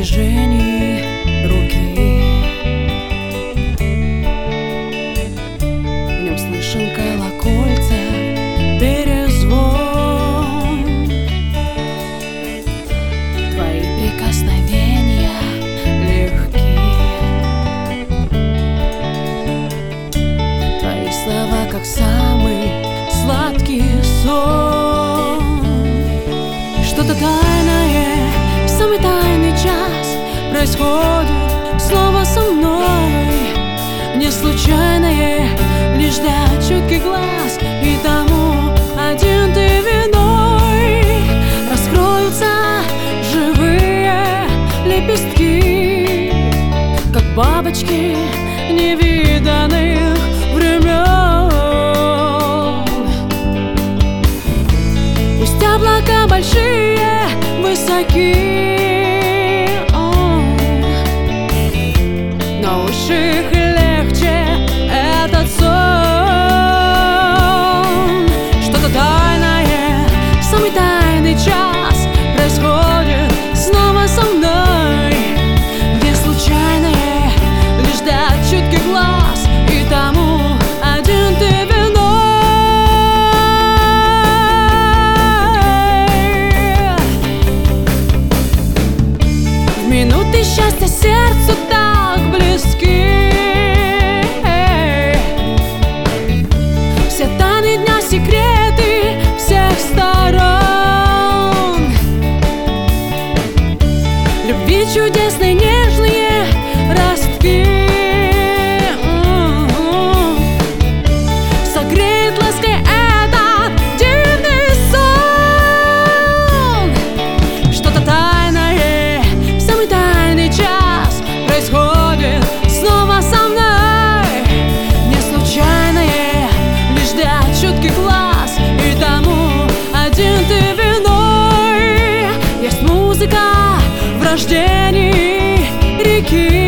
движении руки. В нем слышен колокольцев перезвон. Твои прикосновения легки, твои слова как самый сладкий сон. Что-то тайное, самый тайный час происходит снова со мной. Не случайное, лишь для чутких глаз, и тому один ты виной. Раскроются живые лепестки, как бабочки невиданных времен. Пусть облака большие, высоки, но уж их легче этот сон. Что-то тайное, самый тайный час происходит снова со мной. Не случайное, лишь для чутких глаз, и тому один ты виной. Минуты счастья сердцу так близки, все тайны дня, секреты всех сторон. Любви чудесной, нежные ростки согреет лаской этот дивный сон. Что-то тайное, самый тайный час происходит снова со мной. Не случайное, лишь для чутких глаз, и тому один ты виной. Есть музыка в рождении реки,